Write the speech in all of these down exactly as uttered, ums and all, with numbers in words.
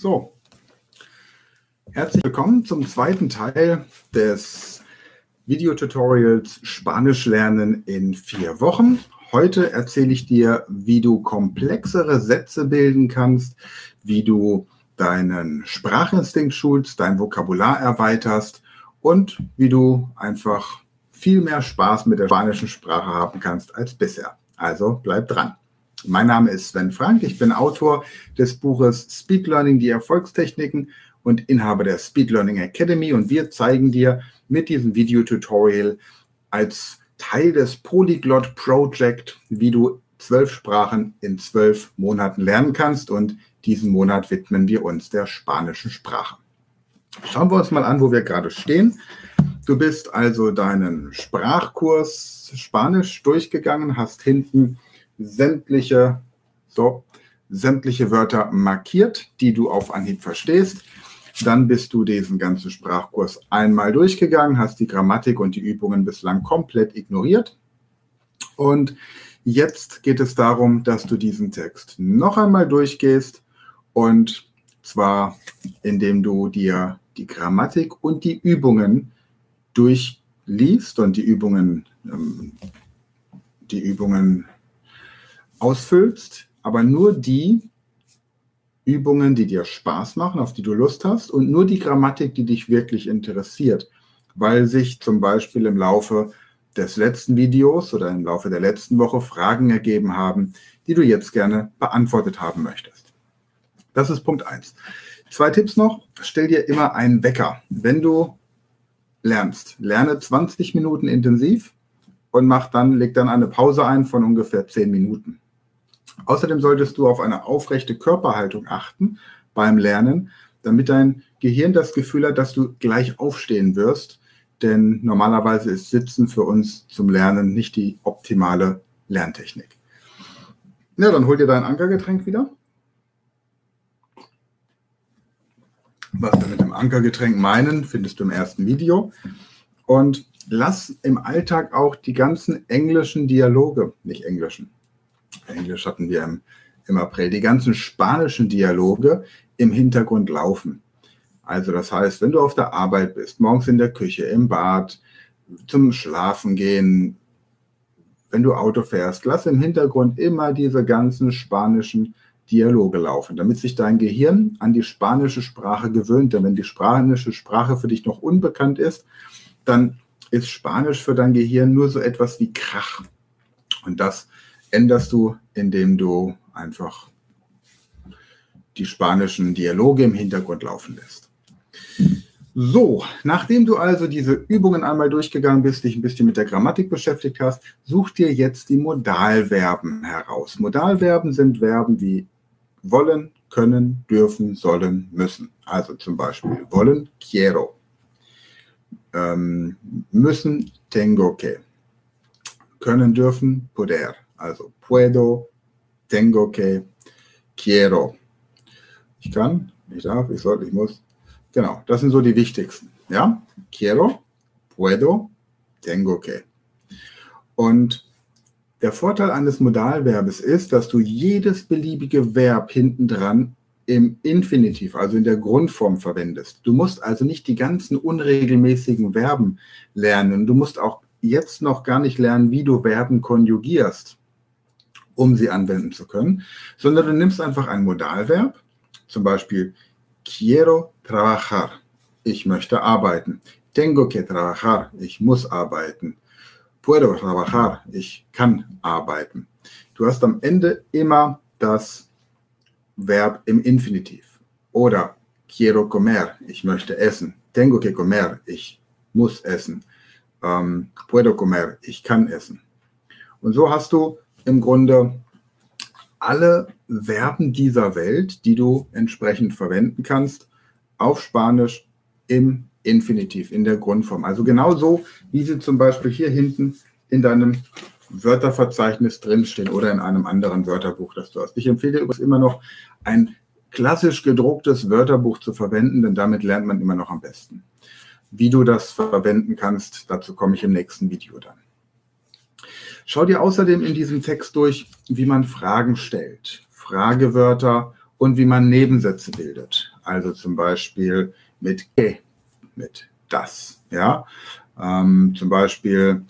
So, herzlich willkommen zum zweiten Teil des Videotutorials Spanisch lernen in vier Wochen. Heute erzähle ich dir, wie du komplexere Sätze bilden kannst, wie du deinen Sprachinstinkt schulst, dein Vokabular erweiterst und wie du einfach viel mehr Spaß mit der spanischen Sprache haben kannst als bisher. Also bleib dran. Mein Name ist Sven Frank, ich bin Autor des Buches Speed Learning, die Erfolgstechniken und Inhaber der Speed Learning Academy, und wir zeigen dir mit diesem Videotutorial als Teil des Polyglot Project, wie du zwölf Sprachen in zwölf Monaten lernen kannst, und diesen Monat widmen wir uns der spanischen Sprache. Schauen wir uns mal an, wo wir gerade stehen. Du bist also deinen Sprachkurs Spanisch durchgegangen, hast hinten sämtliche, so, sämtliche Wörter markiert, die du auf Anhieb verstehst. Dann bist du diesen ganzen Sprachkurs einmal durchgegangen, hast die Grammatik und die Übungen bislang komplett ignoriert. Und jetzt geht es darum, dass du diesen Text noch einmal durchgehst, und zwar indem du dir die Grammatik und die Übungen durchliest und die Übungen, ähm, die Übungen ausfüllst, aber nur die Übungen, die dir Spaß machen, auf die du Lust hast, und nur die Grammatik, die dich wirklich interessiert, weil sich zum Beispiel im Laufe des letzten Videos oder im Laufe der letzten Woche Fragen ergeben haben, die du jetzt gerne beantwortet haben möchtest. Das ist Punkt eins. Zwei Tipps noch: Stell dir immer einen Wecker. Wenn du lernst, lerne zwanzig Minuten intensiv und mach dann, leg dann eine Pause ein von ungefähr zehn Minuten. Außerdem solltest du auf eine aufrechte Körperhaltung achten beim Lernen, damit dein Gehirn das Gefühl hat, dass du gleich aufstehen wirst, denn normalerweise ist Sitzen für uns zum Lernen nicht die optimale Lerntechnik. Ja, dann hol dir dein Ankergetränk wieder. Was wir mit dem Ankergetränk meinen, findest du im ersten Video. Und lass im Alltag auch die ganzen englischen Dialoge, nicht englischen, Englisch hatten wir im, im April, die ganzen spanischen Dialoge im Hintergrund laufen. Also das heißt, wenn du auf der Arbeit bist, morgens in der Küche, im Bad, zum Schlafen gehen, wenn du Auto fährst, lass im Hintergrund immer diese ganzen spanischen Dialoge laufen, damit sich dein Gehirn an die spanische Sprache gewöhnt. Denn wenn die spanische Sprache für dich noch unbekannt ist, dann ist Spanisch für dein Gehirn nur so etwas wie Krach. Und das änderst du, indem du einfach die spanischen Dialoge im Hintergrund laufen lässt. So, nachdem du also diese Übungen einmal durchgegangen bist, dich ein bisschen mit der Grammatik beschäftigt hast, such dir jetzt die Modalverben heraus. Modalverben sind Verben wie wollen, können, dürfen, sollen, müssen. Also zum Beispiel wollen, quiero. Ähm, müssen, tengo que. Können, dürfen, poder. Also puedo, tengo que, quiero. Ich kann, ich darf, ich soll, ich muss. Genau, das sind so die wichtigsten. Ja? Quiero, puedo, tengo que. Und der Vorteil eines Modalverbes ist, dass du jedes beliebige Verb hinten dran im Infinitiv, also in der Grundform, verwendest. Du musst also nicht die ganzen unregelmäßigen Verben lernen. Du musst auch jetzt noch gar nicht lernen, wie du Verben konjugierst, um sie anwenden zu können, sondern du nimmst einfach ein Modalverb, zum Beispiel quiero trabajar, ich möchte arbeiten, tengo que trabajar, ich muss arbeiten, puedo trabajar, ich kann arbeiten. Du hast am Ende immer das Verb im Infinitiv. Oder quiero comer, ich möchte essen, tengo que comer, ich muss essen, um, puedo comer, ich kann essen. Und so hast du im Grunde alle Verben dieser Welt, die du entsprechend verwenden kannst, auf Spanisch im Infinitiv, in der Grundform. Also genauso, wie sie zum Beispiel hier hinten in deinem Wörterverzeichnis drinstehen oder in einem anderen Wörterbuch, das du hast. Ich empfehle übrigens immer noch, ein klassisch gedrucktes Wörterbuch zu verwenden, denn damit lernt man immer noch am besten. Wie du das verwenden kannst, dazu komme ich im nächsten Video dann. Schau dir außerdem in diesem Text durch, wie man Fragen stellt, Fragewörter und wie man Nebensätze bildet. also zum Beispiel mit que, mit das. Ja? Ähm, zum Beispiel,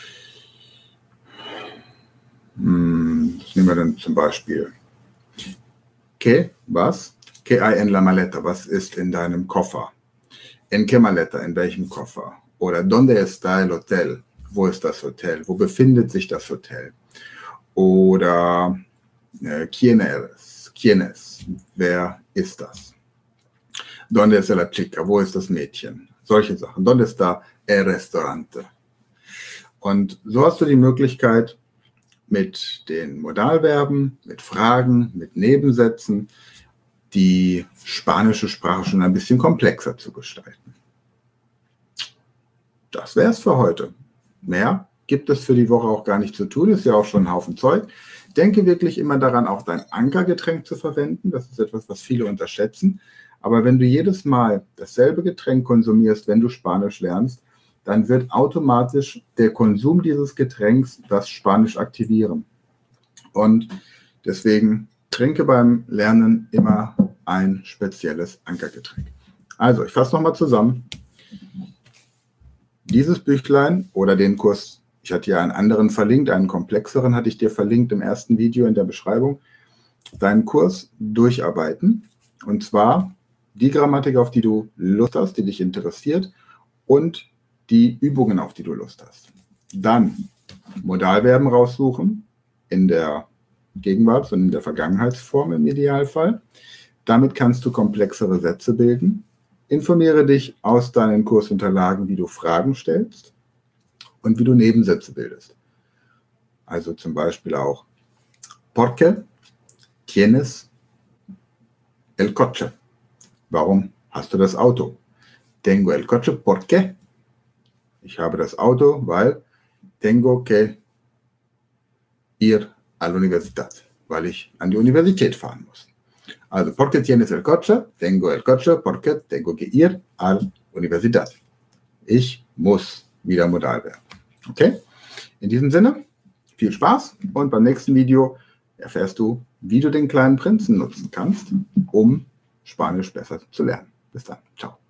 hm, was nehmen wir denn zum Beispiel? Que, was? Que hay en la maleta, was ist in deinem Koffer? En qué maleta, in welchem Koffer? Oder donde está el hotel? Wo ist das Hotel? Wo befindet sich das Hotel? Oder äh, quién eres? ¿Quién es? Wer ist das? Donde está la chica? Wo ist das Mädchen? Solche Sachen. Donde está el restaurante? Und so hast du die Möglichkeit, mit den Modalverben, mit Fragen, mit Nebensätzen, die spanische Sprache schon ein bisschen komplexer zu gestalten. Das wäre es für heute. Mehr gibt es für die Woche auch gar nicht zu tun, ist ja auch schon ein Haufen Zeug. Denke wirklich immer daran, auch dein Ankergetränk zu verwenden. Das ist etwas, was viele unterschätzen. Aber wenn du jedes Mal dasselbe Getränk konsumierst, wenn du Spanisch lernst, dann wird automatisch der Konsum dieses Getränks das Spanisch aktivieren. Und deswegen trinke beim Lernen immer ein spezielles Ankergetränk. Also, ich fasse nochmal zusammen. Dieses Büchlein oder den Kurs, ich hatte ja einen anderen verlinkt, einen komplexeren hatte ich dir verlinkt im ersten Video in der Beschreibung, deinen Kurs durcharbeiten. Und zwar die Grammatik, auf die du Lust hast, die dich interessiert und die Übungen, auf die du Lust hast. Dann Modalverben raussuchen, in der Gegenwarts- und in der Vergangenheitsform im Idealfall. Damit kannst du komplexere Sätze bilden. Informiere dich aus deinen Kursunterlagen, wie du Fragen stellst und wie du Nebensätze bildest. Also zum Beispiel auch Porque tienes el coche? Warum hast du das Auto? Tengo el coche porque. Ich habe das Auto, weil tengo que ir a la universidad, weil ich an die Universität fahren muss. Also, porque tienes el coche? Tengo el coche porque tengo que ir a la universidad. Ich muss wieder Modalverb. Okay? In diesem Sinne, viel Spaß und beim nächsten Video erfährst du, wie du den kleinen Prinzen nutzen kannst, um Spanisch besser zu lernen. Bis dann. Ciao.